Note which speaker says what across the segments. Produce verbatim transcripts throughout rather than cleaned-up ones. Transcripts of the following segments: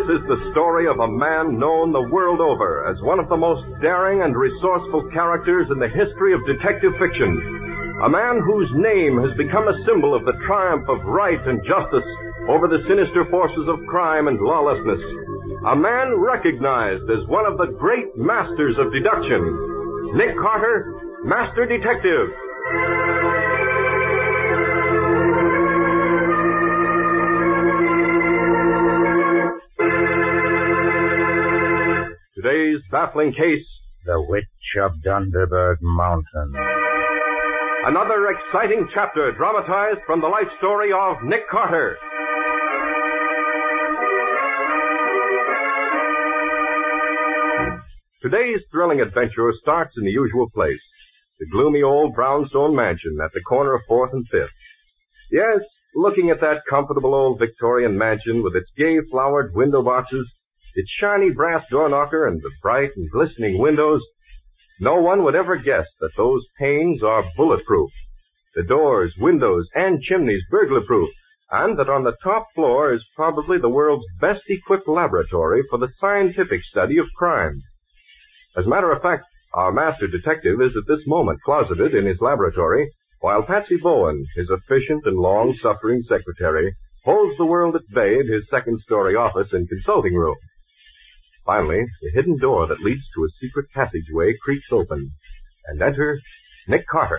Speaker 1: This is the story of a man known the world over as one of the most daring and resourceful characters in the history of detective fiction. A man whose name has become a symbol of the triumph of right and justice over the sinister forces of crime and lawlessness. A man recognized as one of the great masters of deduction. Nick Carter, Master Detective. Today's baffling case,
Speaker 2: The Witch of Dunderberg Mountain.
Speaker 1: Another exciting chapter dramatized from the life story of Nick Carter. Today's thrilling adventure starts in the usual place, the gloomy old brownstone mansion at the corner of fourth and fifth. Yes, looking at that comfortable old Victorian mansion with its gay flowered window boxes, its shiny brass door knocker and the bright and glistening windows, no one would ever guess that those panes are bulletproof, the doors, windows, and chimneys burglar-proof, and that on the top floor is probably the world's best-equipped laboratory for the scientific study of crime. As a matter of fact, our master detective is at this moment closeted in his laboratory, while Patsy Bowen, his efficient and long-suffering secretary, holds the world at bay in his second-story office and consulting room. Finally, the hidden door that leads to a secret passageway creaks open, and enter Nick Carter.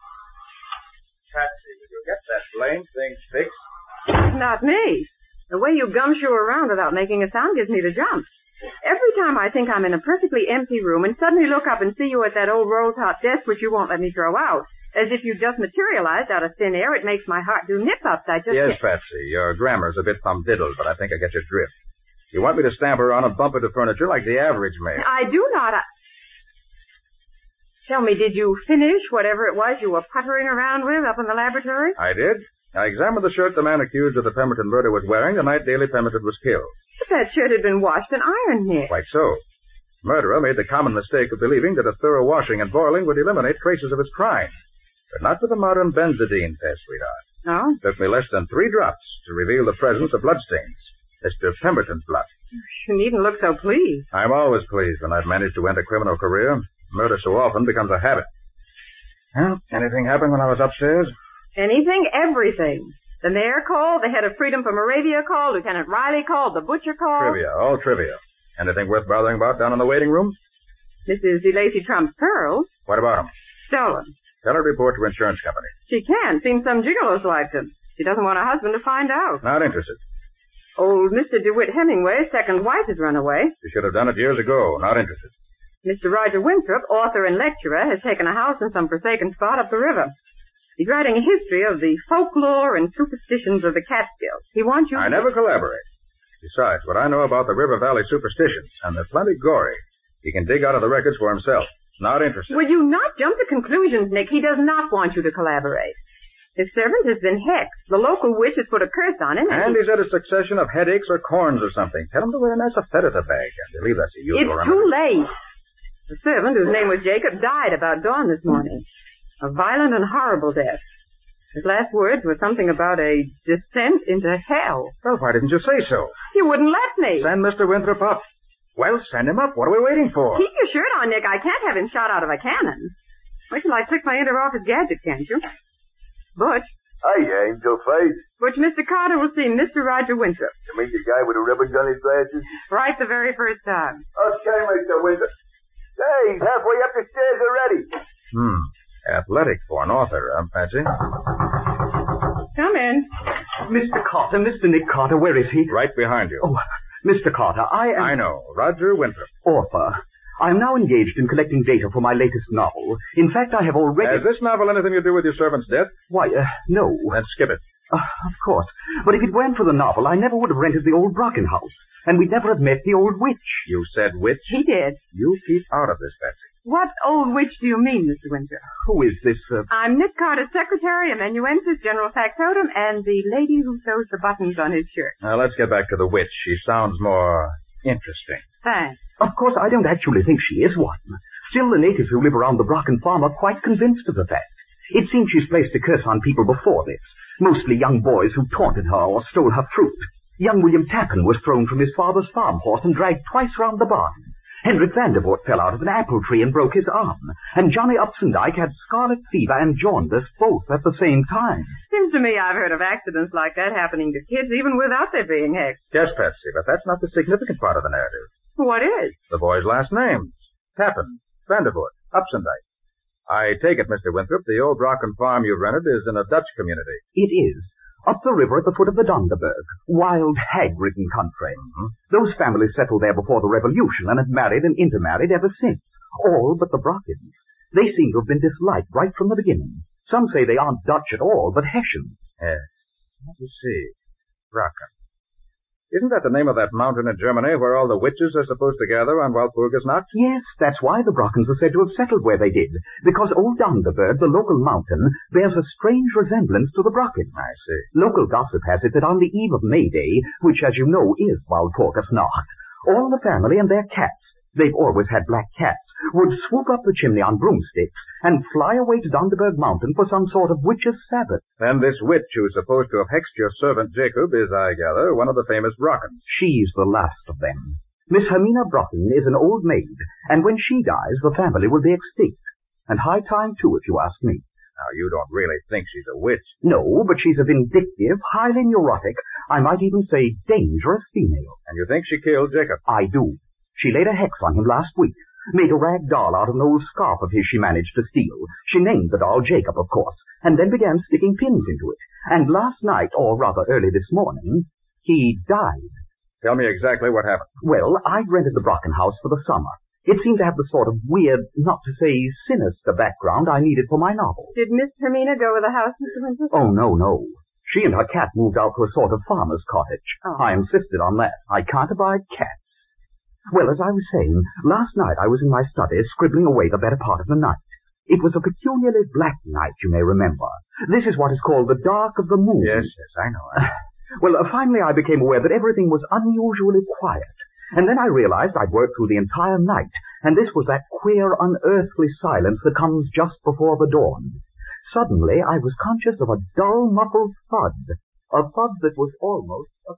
Speaker 2: Patsy, did you get that blame thing fixed?
Speaker 3: Not me. The way you gumshoe around without making a sound gives me the jumps. Every time I think I'm in a perfectly empty room and suddenly look up and see you at that old roll-top desk which you won't let me throw out, as if you just materialized out of thin air, it makes my heart do nip-ups. I just...
Speaker 2: Yes, Patsy, your grammar's a bit thumb-diddled, but I think I get your drift. You want me to stamp around and bump into furniture like the average man.
Speaker 3: I do not. I... Tell me, did you finish whatever it was you were puttering around with up in the laboratory?
Speaker 2: I did. I examined the shirt the man accused of the Pemberton murder was wearing the night Daley Pemberton was killed.
Speaker 3: But that shirt had been washed and ironed, Nick.
Speaker 2: Quite so. Murderer made the common mistake of believing that a thorough washing and boiling would eliminate traces of his crime. But not with the modern benzodine test, sweetheart.
Speaker 3: Oh?
Speaker 2: It took me less than three drops to reveal the presence of bloodstains. Mister Pemberton's blood.
Speaker 3: You needn't look so pleased.
Speaker 2: I'm always pleased when I've managed to end a criminal career. Murder so often becomes a habit. Well, anything happen when I was upstairs?
Speaker 3: Anything, everything. The mayor called, the head of Freedom for Moravia called, Lieutenant Riley called, the butcher called.
Speaker 2: Trivia, all trivia. Anything worth bothering about down in the waiting room?
Speaker 3: Missus DeLacy Trump's pearls.
Speaker 2: What about them?
Speaker 3: Stolen.
Speaker 2: Tell her to report to insurance company.
Speaker 3: She can. Seems some gigolos liked them. She doesn't want her husband to find out.
Speaker 2: Not interested.
Speaker 3: Old Mister DeWitt Hemingway's second wife has run away.
Speaker 2: She should have done it years ago. Not interested.
Speaker 3: Mister Roger Winthrop, author and lecturer, has taken a house in some forsaken spot up the river. He's writing a history of the folklore and superstitions of the Catskills. He wants you...
Speaker 2: I never collaborate. Besides, what I know about the River Valley superstitions, and they're plenty gory, he can dig out of the records for himself. Not interested.
Speaker 3: Will you not jump to conclusions, Nick? He does not want you to collaborate. His servant has been hexed. The local witch has put a curse on him. And,
Speaker 2: and
Speaker 3: he...
Speaker 2: he's had a succession of headaches or corns or something. Tell him to wear a nice sedative bag. I believe that's a usual
Speaker 3: It's
Speaker 2: remedy.
Speaker 3: too late. The servant, whose name was Jacob, died about dawn this morning. A violent and horrible death. His last words were something about a descent into hell.
Speaker 2: Well, why didn't you say so?
Speaker 3: You wouldn't let me.
Speaker 2: Send Mister Winthrop up. Well, send him up. What are we waiting for?
Speaker 3: Keep your shirt on, Nick. I can't have him shot out of a cannon. Wait till I click my inter-office gadget, can't you? Butch.
Speaker 4: Hi, Angel Face.
Speaker 3: Butch, Mister Carter will see Mister Roger Winthrop.
Speaker 4: You mean the guy with the ribbons on his glasses?
Speaker 3: Right the very first time.
Speaker 4: Okay, Mister Winthrop. Hey, he's halfway up the stairs already.
Speaker 2: Hmm. Athletic for an author, huh, Patsy?
Speaker 3: Come in.
Speaker 5: Mister Carter, Mister Nick Carter, where is he?
Speaker 2: Right behind you.
Speaker 5: Oh, Mister Carter, I am...
Speaker 2: I know. Roger Winthrop.
Speaker 5: Author. I am now engaged in collecting data for my latest novel. In fact, I have already...
Speaker 2: Has this novel anything to do with your servant's death?
Speaker 5: Why, uh, no.
Speaker 2: Then skip it.
Speaker 5: Uh, of course. But if it weren't for the novel, I never would have rented the old Brocken house. And we'd never have met the old witch.
Speaker 2: You said witch?
Speaker 3: He did.
Speaker 2: You keep out of this, Patsy.
Speaker 3: What old witch do you mean, Mister Winthrop?
Speaker 5: Who is this, uh...
Speaker 3: I'm Nick Carter's secretary, amanuensis, general factotum, and the lady who sews the buttons on his shirt.
Speaker 2: Now, let's get back to the witch. She sounds more interesting.
Speaker 3: Thanks.
Speaker 5: Of course, I don't actually think she is one. Still, the natives who live around the Brocken farm are quite convinced of the fact. It seems she's placed a curse on people before this, mostly young boys who taunted her or stole her fruit. Young William Tappan was thrown from his father's farm horse and dragged twice round the barn. Hendrik Vandervoort fell out of an apple tree and broke his arm. And Johnny Upsendike had scarlet fever and jaundice both at the same time.
Speaker 3: Seems to me I've heard of accidents like that happening to kids even without their being hexed.
Speaker 2: Yes, Patsy, but that's not the significant part of the narrative.
Speaker 3: What is?
Speaker 2: The boys' last names. Tappan, Vandervoort, Upsendike. I take it, Mister Winthrop, the old Brocken farm you've rented is in a Dutch community.
Speaker 5: It is. Up the river at the foot of the Donderberg. Wild, hag-ridden country.
Speaker 2: Mm-hmm.
Speaker 5: Those families settled there before the Revolution and have married and intermarried ever since. All but the Brockens. They seem to have been disliked right from the beginning. Some say they aren't Dutch at all, but Hessians.
Speaker 2: Yes. Let me see. Brocken. Isn't that the name of that mountain in Germany where all the witches are supposed to gather on Walpurgisnacht?
Speaker 5: Yes, that's why the Brockens are said to have settled where they did. Because old Donderberg, the local mountain, bears a strange resemblance to the Brocken.
Speaker 2: I see.
Speaker 5: Local gossip has it that on the eve of May Day, which, as you know, is Walpurgisnacht, all the family and their cats, they've always had black cats, would swoop up the chimney on broomsticks and fly away to Donderberg Mountain for some sort of witch's Sabbath.
Speaker 2: And this witch who's supposed to have hexed your servant Jacob is, I gather, one of the famous Brockens.
Speaker 5: She's the last of them. Miss Hermina Brocken is an old maid, and when she dies, the family will be extinct. And high time, too, if you ask me.
Speaker 2: Now, you don't really think she's a witch.
Speaker 5: No, but she's a vindictive, highly neurotic, I might even say dangerous female.
Speaker 2: And you think she killed Jacob?
Speaker 5: I do. She laid a hex on him last week, made a rag doll out of an old scarf of his she managed to steal. She named the doll Jacob, of course, and then began sticking pins into it. And last night, or rather early this morning, he died.
Speaker 2: Tell me exactly what happened.
Speaker 5: Well, I'd rented the Brocken house for the summer. It seemed to have the sort of weird, not to say sinister background I needed for my novel.
Speaker 3: Did Miss Hermina go with the house, Mister Winthrop?
Speaker 5: Oh, no, no. She and her cat moved out to a sort of farmer's cottage.
Speaker 3: Oh.
Speaker 5: I insisted on that. I can't abide cats. Well, as I was saying, last night I was in my study scribbling away the better part of the night. It was a peculiarly black night, you may remember. This is what is called the dark of the moon.
Speaker 2: Yes, yes, I know.
Speaker 5: Well, uh, finally I became aware that everything was unusually quiet. And then I realized I'd worked through the entire night, and this was that queer, unearthly silence that comes just before the dawn. Suddenly, I was conscious of a dull, muffled thud, a thud that was almost a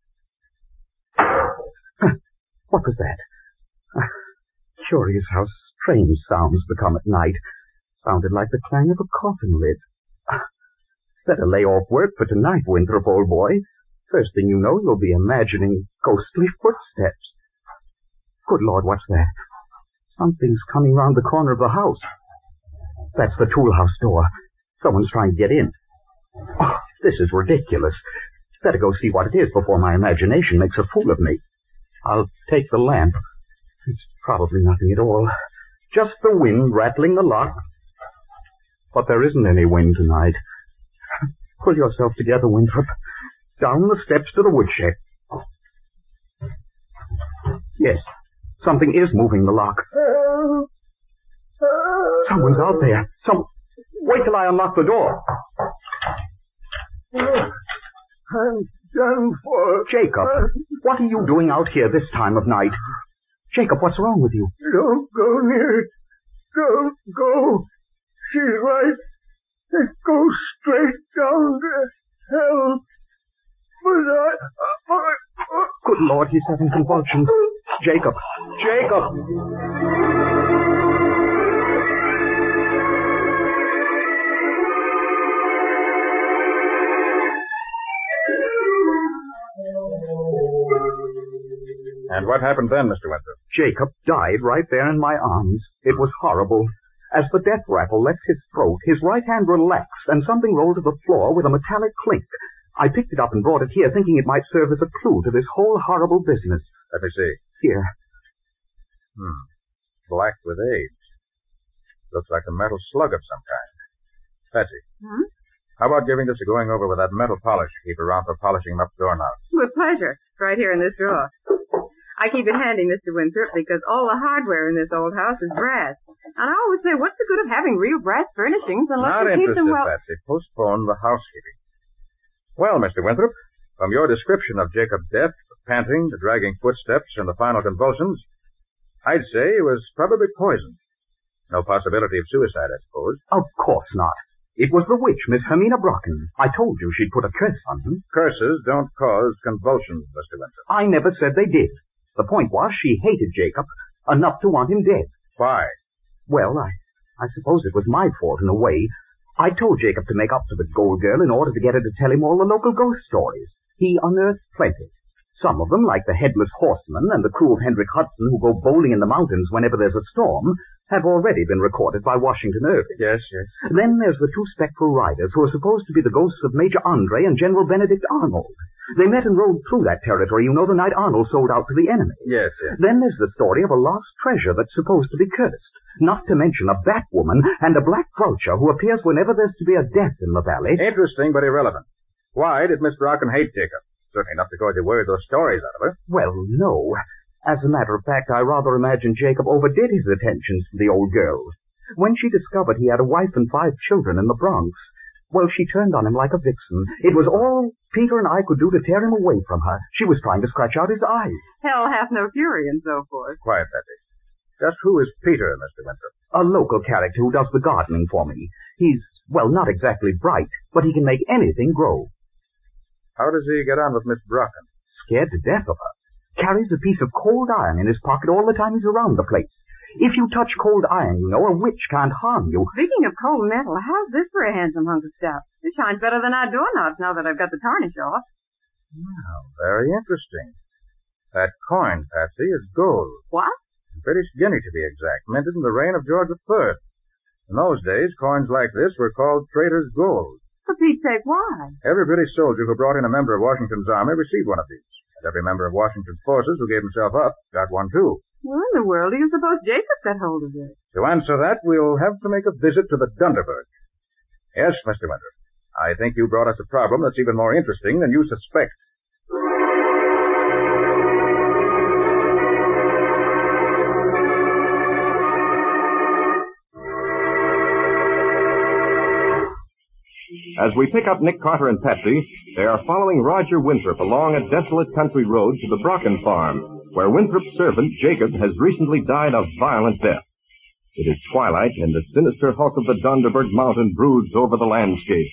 Speaker 5: crash. What was that? Curious how strange sounds become at night. Sounded like the clang of a coffin lid. Better lay off work for tonight, Winthrop, old boy. First thing you know, you'll be imagining ghostly footsteps. Good Lord, what's that? Something's coming round the corner of the house. That's the tool house door. Someone's trying to get in. Oh, this is ridiculous. Better go see what it is before my imagination makes a fool of me. I'll take the lamp. It's probably nothing at all. Just the wind rattling the lock. But there isn't any wind tonight. Pull yourself together, Winthrop. Down the steps to the woodshed. Yes, something is moving the lock. Someone's out there. Some... Wait till I unlock the door.
Speaker 4: I'm done for.
Speaker 5: Jacob, what are you doing out here this time of night? Jacob, what's wrong with you?
Speaker 4: Don't go near it. Don't go. She's right. It goes straight down to hell. But I... I, I
Speaker 5: Good Lord, he's having convulsions. Jacob! Jacob!
Speaker 2: And what happened then, Mister Winthrop?
Speaker 5: Jacob died right there in my arms. It was horrible. As the death rattle left his throat, his right hand relaxed, and something rolled to the floor with a metallic clink. I picked it up and brought it here, thinking it might serve as a clue to this whole horrible business.
Speaker 2: Let me see.
Speaker 5: Here.
Speaker 2: Hmm. Black with age. Looks like a metal slug of some kind. Patsy.
Speaker 3: Hmm?
Speaker 2: How about giving this a going over with that metal polish you keep around for polishing up doorknobs?
Speaker 3: With pleasure. Right here in this drawer. I keep it handy, Mister Winthrop, because all the hardware in this old house is brass. And I always say, what's the good of having real brass furnishings unless
Speaker 2: Not
Speaker 3: you keep
Speaker 2: interested,
Speaker 3: them well...
Speaker 2: Patsy. Postpone the housekeeping. Well, Mister Winthrop, from your description of Jacob's death, the panting, the dragging footsteps, and the final convulsions, I'd say he was probably poisoned. No possibility of suicide, I suppose.
Speaker 5: Of course not. It was the witch, Miss Hermina Brocken. I told you she'd put a curse on him.
Speaker 2: Curses don't cause convulsions, Mister Winthrop.
Speaker 5: I never said they did. The point was she hated Jacob enough to want him dead.
Speaker 2: Why?
Speaker 5: Well, I, I suppose it was my fault in a way. I told Jacob to make up to the Gold Girl in order to get her to tell him all the local ghost stories. He unearthed plenty. Some of them, like the Headless Horseman and the crew of Hendrik Hudson who go bowling in the mountains whenever there's a storm, have already been recorded by Washington Irving.
Speaker 2: Yes, yes.
Speaker 5: Then there's the two spectral riders who are supposed to be the ghosts of Major Andre and General Benedict Arnold. They met and rode through that territory, you know, the night Arnold sold out to the enemy.
Speaker 2: Yes, yes.
Speaker 5: Then there's the story of a lost treasure that's supposed to be cursed. Not to mention a Batwoman and a Black Vulture who appears whenever there's to be a death in the valley.
Speaker 2: Interesting, but irrelevant. Why did Miss Brocken hate Jacob? Certainly not because he worried those stories out of her.
Speaker 5: Well, no. As a matter of fact, I rather imagine Jacob overdid his attentions to the old girl. When she discovered he had a wife and five children in the Bronx, well, she turned on him like a vixen. It was all Peter and I could do to tear him away from her. She was trying to scratch out his eyes.
Speaker 3: Hell hath no fury and so forth.
Speaker 2: Quiet, Betty. Just who is Peter, Mister Winthrop?
Speaker 5: A local character who does the gardening for me. He's, well, not exactly bright, but he can make anything grow.
Speaker 2: How does he get on with Miss Brocken?
Speaker 5: Scared to death of her. Carries a piece of cold iron in his pocket all the time he's around the place. If you touch cold iron, you know, a witch can't harm you.
Speaker 3: Speaking of cold metal, how's this for a handsome hunk of stuff? It shines better than our doorknobs now that I've got the tarnish off.
Speaker 2: Wow, very interesting. That coin, Patsy, is gold.
Speaker 3: What?
Speaker 2: A British guinea, to be exact, minted in the reign of George the Third. In those days, coins like this were called trader's gold.
Speaker 3: For Pete's sake, why?
Speaker 2: Every British soldier who brought in a member of Washington's army received one of these. And every member of Washington's forces who gave himself up got one, too.
Speaker 3: Where in the world do you suppose Jacob got hold of it?
Speaker 2: To answer that, we'll have to make a visit to the Dunderberg. Yes, Mister Winthrop. I think you brought us a problem that's even more interesting than you suspect.
Speaker 1: As we pick up Nick Carter and Patsy, they are following Roger Winthrop along a desolate country road to the Brocken farm, where Winthrop's servant, Jacob, has recently died a violent death. It is twilight, and the sinister hulk of the Dunderberg Mountain broods over the landscape.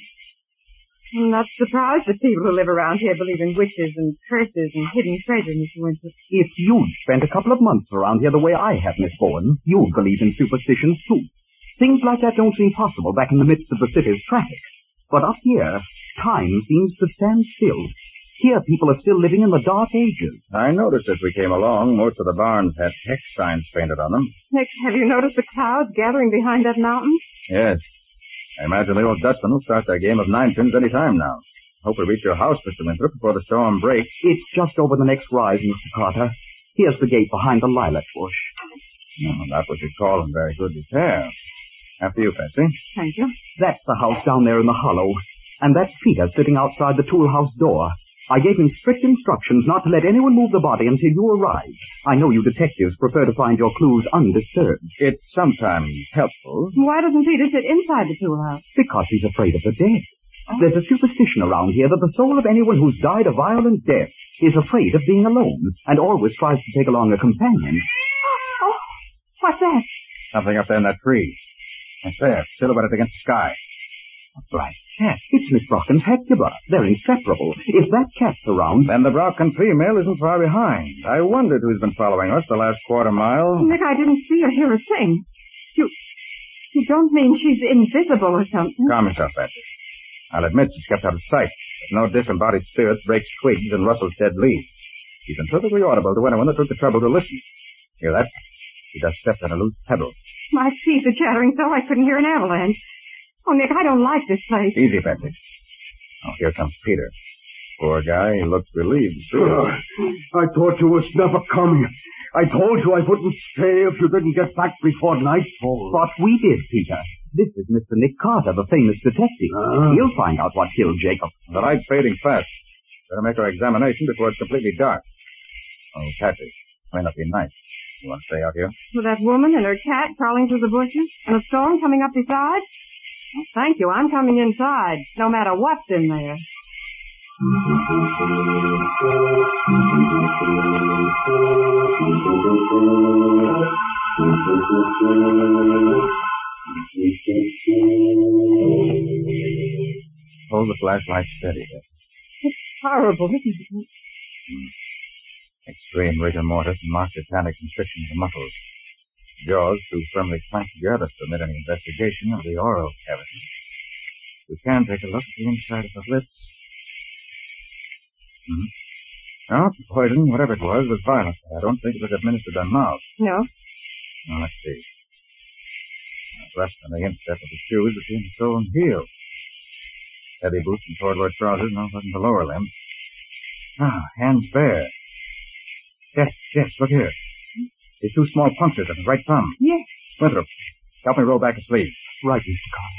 Speaker 3: I'm not surprised that people who live around here believe in witches and curses and hidden treasure, Mister Winthrop.
Speaker 5: If you'd spent a couple of months around here the way I have, Miss Bowen, you'd believe in superstitions, too. Things like that don't seem possible back in the midst of the city's traffic. But up here, time seems to stand still. Here people are still living in the Dark Ages.
Speaker 2: I noticed as we came along, most of the barns had hex signs painted on them.
Speaker 3: Nick, have you noticed the clouds gathering behind that mountain?
Speaker 2: Yes. I imagine the old Dutchman will start their game of ninepins any time now. Hope we reach your house, Mister Winthrop, before the storm breaks.
Speaker 5: It's just over the next rise, Mister Carter. Here's the gate behind the lilac bush.
Speaker 2: Oh, not what you'd call in very good repair. After you, Patsy.
Speaker 3: Thank you.
Speaker 5: That's the house down there in the hollow. And that's Peter sitting outside the tool house door. I gave him strict instructions not to let anyone move the body until you arrive. I know you detectives prefer to find your clues undisturbed.
Speaker 2: It's sometimes helpful.
Speaker 3: Why doesn't Peter sit inside the tool house?
Speaker 5: Because he's afraid of the dead. Oh. There's a superstition around here that the soul of anyone who's died a violent death is afraid of being alone and always tries to take along a companion.
Speaker 3: Oh, what's that?
Speaker 2: Something up there in that tree. It's there, silhouetted against the sky.
Speaker 5: That's right. Cat. It's Miss Brocken's Hecuba. They're inseparable. If that cat's around...
Speaker 2: Then the Brocken female isn't far behind. I wondered who's been following us the last quarter mile.
Speaker 3: Nick, I didn't see or hear a thing. You... You don't mean she's invisible or something?
Speaker 2: Calm yourself, Patsy. I'll admit she's kept out of sight. But no disembodied spirit breaks twigs and rustles dead leaves. She's been perfectly audible to anyone that took the trouble to listen. Hear that? She just stepped on a loose pebble.
Speaker 3: My teeth are chattering so I couldn't hear an avalanche. Oh, Nick, I don't like this place.
Speaker 2: Easy, Patsy. Oh, here comes Peter. Poor guy, he looks relieved.
Speaker 4: Uh, I thought you was never coming. I told you I wouldn't stay if you didn't get back before nightfall.
Speaker 5: But we did, Peter. This is Mister Nick Carter, the famous detective. Uh. He'll find out what killed Jacob.
Speaker 2: The light's fading fast. Better make our examination before it's completely dark. Oh, Patsy, may not be nice. You want to stay out here?
Speaker 3: With that woman and her cat crawling through the bushes and a storm coming up beside? Well, thank you. I'm coming inside, no matter what's in there.
Speaker 2: held the flashlight steady.
Speaker 3: It's horrible, isn't it?
Speaker 2: Hmm. Extreme rigor mortis and marked tetanic constriction of the muscles. Jaws too firmly clamped together to permit any investigation of the oral cavity. We can take a look at the inside of the lips. Hmm. No, the poison, whatever it was, was violent. I don't think it was administered by mouth.
Speaker 3: No.
Speaker 2: Now, let's see. Rest on the instep of the shoes between the sole and heel. Heavy boots and corduroy trousers, no button the lower limbs. Ah, hands bare. Yes, yes, look here. See two small punctures of his right thumb.
Speaker 3: Yes.
Speaker 2: Winthrop, help me roll back the sleeve.
Speaker 5: Right, Mister Carter.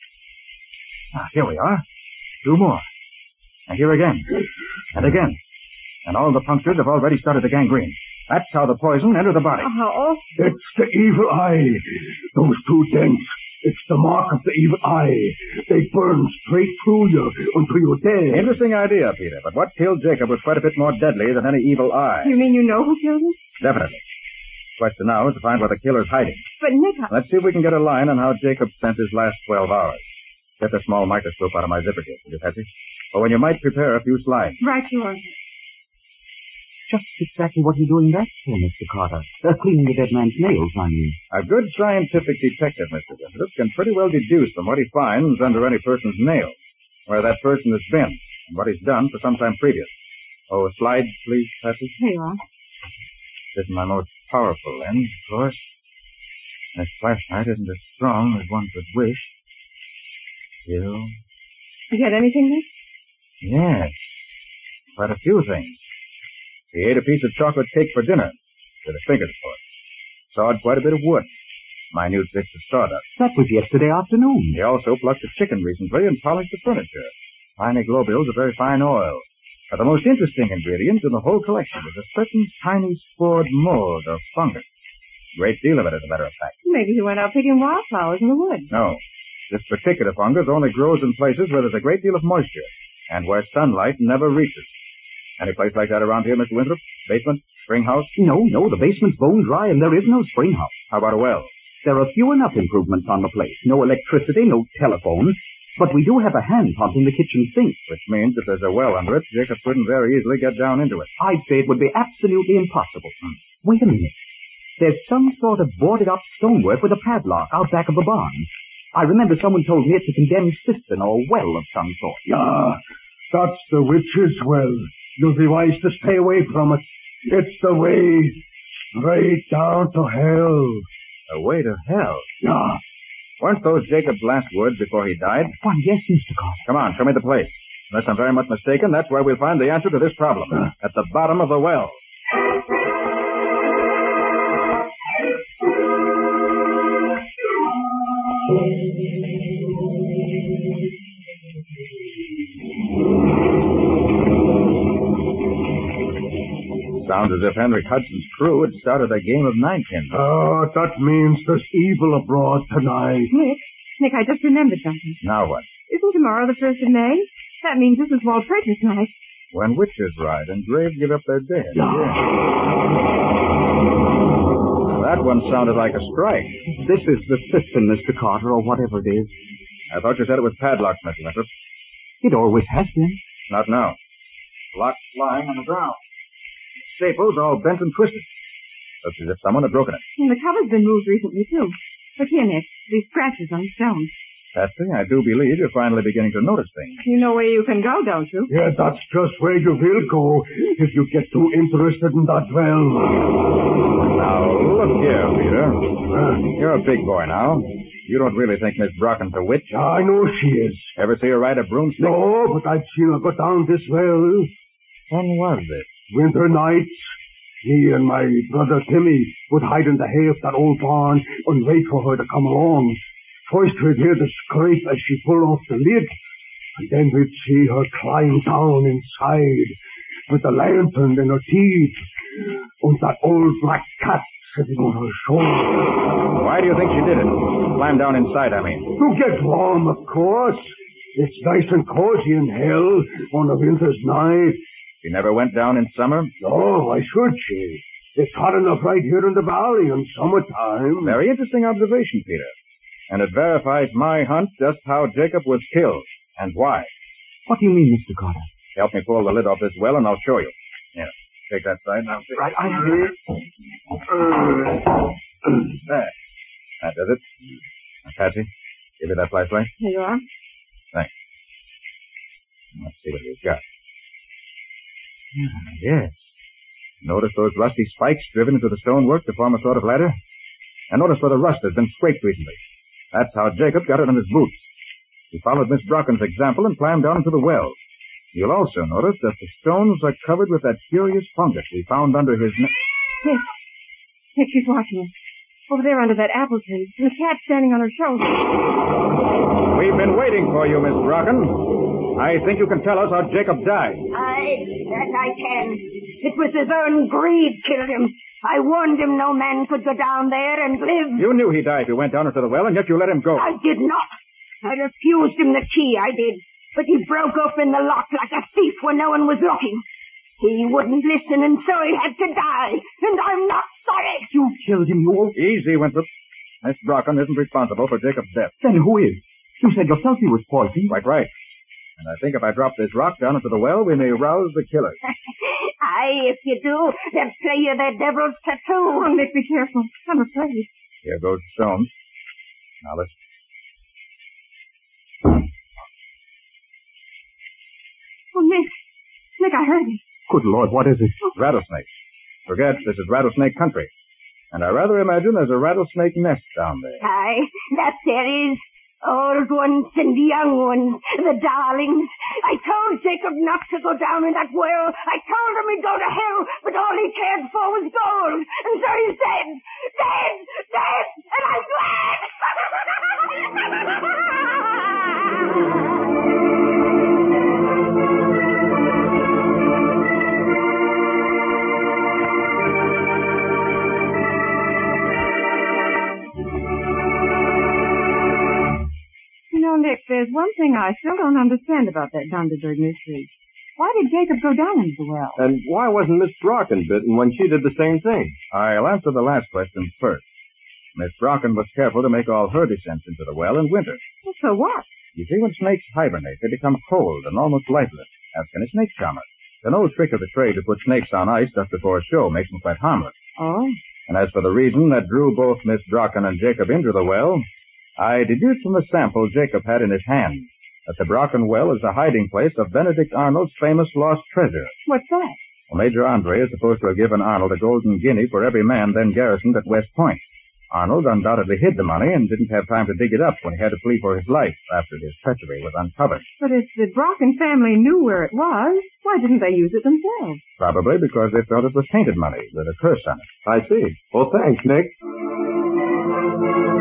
Speaker 2: Ah, here we are. Two more. And here again. And again. And all the punctures have already started to gangrene. That's how the poison entered the body.
Speaker 3: Oh, how awful.
Speaker 4: It's the evil eye. Those two dents. It's the mark of the evil eye. They burn straight through you until you're dead.
Speaker 2: Interesting idea, Peter. But what killed Jacob was quite a bit more deadly than any evil eye.
Speaker 3: You mean you know who killed him?
Speaker 2: Definitely. The question now is to find where the killer's hiding.
Speaker 3: But, Nick, I...
Speaker 2: Let's see if we can get a line on how Jacob spent his last twelve hours. Get the small microscope out of my zipper case, will you, Patsy? Or when you might prepare a few slides.
Speaker 3: Right, you are.
Speaker 5: Just exactly what are you doing that for, Mister Carter? Uh, cleaning the dead man's nails, I mean.
Speaker 2: A good scientific detective, Mister Winthrop, can pretty well deduce from what he finds under any person's nails where that person has been and what he's done for some time previous. Oh, a slide, please, Patsy.
Speaker 3: Here you are.
Speaker 2: This is my most powerful lens, of course. This flashlight isn't as strong as one could wish. Still...
Speaker 3: You get anything, Nick?
Speaker 2: Yes. Quite a few things. He ate a piece of chocolate cake for dinner, with his fingers, of course. Sawed quite a bit of wood. Minute bits of sawdust.
Speaker 5: That was yesterday afternoon.
Speaker 2: He also plucked a chicken recently and polished the furniture. Tiny globules of very fine oil. But the most interesting ingredient in the whole collection is a certain tiny spored mold or fungus. A great deal of it, as a matter of fact.
Speaker 3: Maybe he went out picking wildflowers in the woods.
Speaker 2: No. This particular fungus only grows in places where there's a great deal of moisture and where sunlight never reaches. Any place like that around here, Mister Winthrop? Basement? Spring house?
Speaker 5: No, no, the basement's bone dry and there is no spring house.
Speaker 2: How about a well?
Speaker 5: There are few enough improvements on the place. No electricity, no telephone. But we do have a hand pump in the kitchen sink.
Speaker 2: Which means if there's a well under it, Jacob couldn't very easily get down into it.
Speaker 5: I'd say it would be absolutely impossible. Hmm. Wait a minute. There's some sort of boarded-up stonework with a padlock out back of the barn. I remember someone told me it's a condemned cistern or well of some sort.
Speaker 4: Yeah, that's the witch's well. You'll be wise to stay away from it. It's the way straight down to hell.
Speaker 2: The way to hell?
Speaker 4: Yeah.
Speaker 2: Weren't those Jacob's last words before he died?
Speaker 5: Why, yes, Mister Carter.
Speaker 2: Come on, show me the place. Unless I'm very much mistaken, that's where we'll find the answer to this problem. Uh. At the bottom of the well. Sounds as if Henry Hudson's crew had started a game of ninepins.
Speaker 4: Oh, that means there's evil abroad tonight.
Speaker 3: Nick, Nick, I just remembered something.
Speaker 2: Now what?
Speaker 3: Isn't tomorrow the first of May? That means this is Walpurgis night.
Speaker 2: When witches ride and graves give up their dead.
Speaker 4: Yeah.
Speaker 2: Yeah. That one sounded like a strike.
Speaker 5: This is the cistern, Mister Carter, or whatever it is.
Speaker 2: I thought you said it was padlocked, Mister Winthrop.
Speaker 5: It always has been.
Speaker 2: Not now. Locked lying on the ground. Staples all bent and twisted. Looks as if someone had broken it.
Speaker 3: And the cover's been moved recently, too. Look here, Nick. These scratches on the stone.
Speaker 2: Patsy, I do believe you're finally beginning to notice things.
Speaker 3: You know where you can go, don't you?
Speaker 4: Yeah, that's just where you will go if you get too interested in that well.
Speaker 2: Now, look here, Peter. Uh, you're a big boy now. You don't really think Miss Brocken's a witch?
Speaker 4: I know she is.
Speaker 2: Ever see her ride a broomstick?
Speaker 4: No, but I've seen her go down this well.
Speaker 2: When was this?
Speaker 4: Winter nights. Me and my brother Timmy would hide in the hay of that old barn and wait for her to come along. First we'd hear the scrape as she pulled off the lid, and then we'd see her climb down inside with the lantern in her teeth and that old black cat sitting on her shoulder.
Speaker 2: Why do you think she did it? Climb down inside, I mean.
Speaker 4: To get warm, of course. It's nice and cozy in hell on a winter's night.
Speaker 2: She never went down in summer?
Speaker 4: No, why should she? It's hot enough right here in the valley in summertime.
Speaker 2: Very interesting observation, Peter. And it verifies my hunch just how Jacob was killed and why.
Speaker 5: What do you mean, Mister Carter?
Speaker 2: Help me pull the lid off this well, and I'll show you. Here, take that side. Now, take
Speaker 5: Right, I have it.
Speaker 2: There. That does it. Now, Patsy, give me that flashlight.
Speaker 3: Here you are.
Speaker 2: Thanks. Let's see what we've got. Ah, yes. Notice those rusty spikes driven into the stonework to form a sort of ladder? And notice where the rust has been scraped recently. That's how Jacob got it on his boots. He followed Miss Brocken's example and climbed down into the well. You'll also notice that the stones are covered with that curious fungus we found under his neck.
Speaker 3: Nick. Nick, she's watching us. Over there under that apple tree. And the cat standing on her shoulder.
Speaker 2: We've been waiting for you, Miss Brocken. I think you can tell us how Jacob died.
Speaker 6: Aye, that I can. It was his own greed killed him. I warned him no man could go down there and live.
Speaker 2: You knew he died if you went down into the well, and yet you let him go.
Speaker 6: I did not. I refused him the key, I did. But he broke open the lock like a thief when no one was looking. He wouldn't listen, and so he had to die. And I'm not sorry.
Speaker 5: You killed him, you old...
Speaker 2: Easy, Winthrop. Miss Brocken isn't responsible for Jacob's death.
Speaker 5: Then who is? You said yourself he was poisoned.
Speaker 2: Quite right. And I think if I drop this rock down into the well, we may rouse the killers.
Speaker 6: Aye, if you do, they'll play you their devil's tattoo.
Speaker 3: Oh, Nick, be careful. I'm afraid.
Speaker 2: Here goes the stone. Now let's...
Speaker 3: Oh, Nick. Nick, I heard it.
Speaker 5: Good Lord, what is it?
Speaker 2: Rattlesnakes. Forget this is rattlesnake country. And I rather imagine there's a rattlesnake nest down there.
Speaker 6: Aye, that there is. Old ones and young ones, the darlings. I told Jacob not to go down in that well. I told him he'd go to hell, but all he cared for was gold. And so he's dead. Dead! Dead! And I'm glad!
Speaker 3: Nick, there's one thing I still don't understand about that Dunderberg mystery. Why did Jacob go down into the well?
Speaker 1: And why wasn't Miss Brocken bitten when she did the same thing?
Speaker 2: I'll answer the last question first. Miss Brocken was careful to make all her descents into the well in winter.
Speaker 3: Well, so what?
Speaker 2: You see, when snakes hibernate, they become cold and almost lifeless, as can a snake charmer. It's an old trick of the trade to put snakes on ice just before a show makes them quite harmless.
Speaker 3: Oh?
Speaker 2: And as for the reason that drew both Miss Brocken and Jacob into the well, I deduced from the sample Jacob had in his hand that the Brocken well is the hiding place of Benedict Arnold's famous lost treasure.
Speaker 3: What's that?
Speaker 2: Well, Major Andre is supposed to have given Arnold a golden guinea for every man then garrisoned at West Point. Arnold undoubtedly hid the money and didn't have time to dig it up when he had to flee for his life after his treachery was uncovered.
Speaker 3: But if the Brocken family knew where it was, why didn't they use it themselves?
Speaker 2: Probably because they felt it was tainted money with a curse on it.
Speaker 1: I see. Well, thanks, Nick.